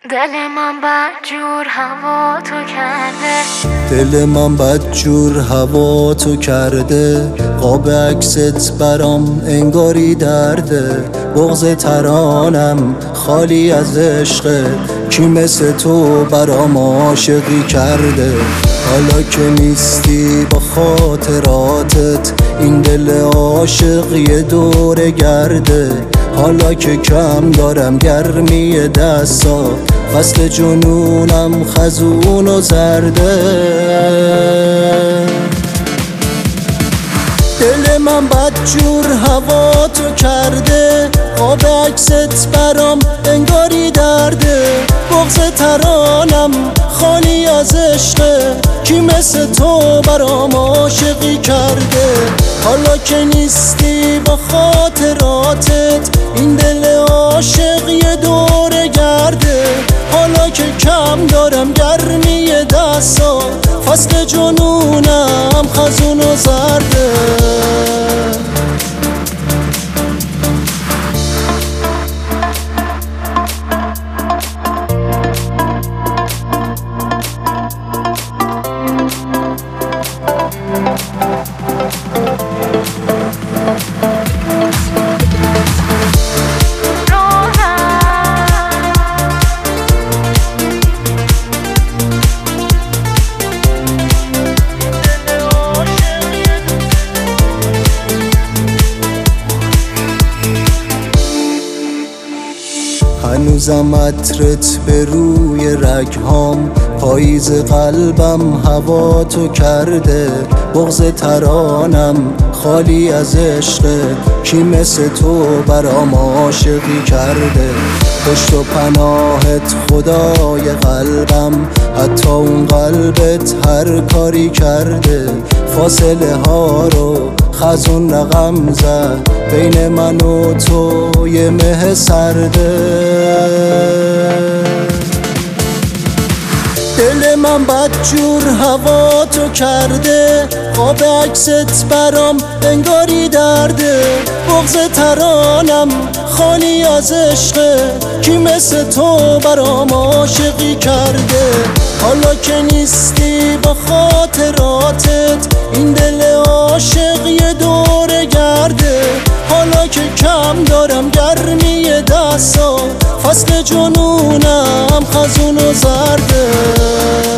دل من بدجور هوا تو کرده، دل من بدجور هوا تو کرده. قاب عکست برام انگاری درده. بغض ترانم خالی از عشق، کی مثل تو برام عاشقی کرده. حالا که نیستی با خاطراتت، این دل عاشق یه دوره گرده. حالا که کم دارم گرمی دستا، فصل جنونم خزون و زرده. دل من بدجور هوا تو کرده، قاب عکست برام انگاری درده. بغض ترانم خالی از عشق، کی مثل تو برام عاشقی کرده. حالا که نیستی با خاطراتت، این دل عاشق یه دوره گرده. حالا که کم دارم گرمی دستا، فصل جنونم خزون و زرده. هنوزم عطرت به روی رگهام، پاییز قلبم هوا تو کرده. بغض ترانم خالی از عشق، کی مثل تو برام عاشقی کرده. پشت و پناهت خدای قلبم، حتی اون قلبت هر کاری کرده. فاصله ها رو خزون رقم زد، بین من و تو یه مه سرده. دل من بدجور هوا تو کرده، قاب عکست برام انگاری درده. بغض ترانم خالی از عشق، کی مثل تو برام عاشقی کرده. حالا که نیستی با خاطراتت، این دل عاشق یه دوره گرده. حالا که کم دارم گرمی دستا، فصل جنونم خزون و زرده.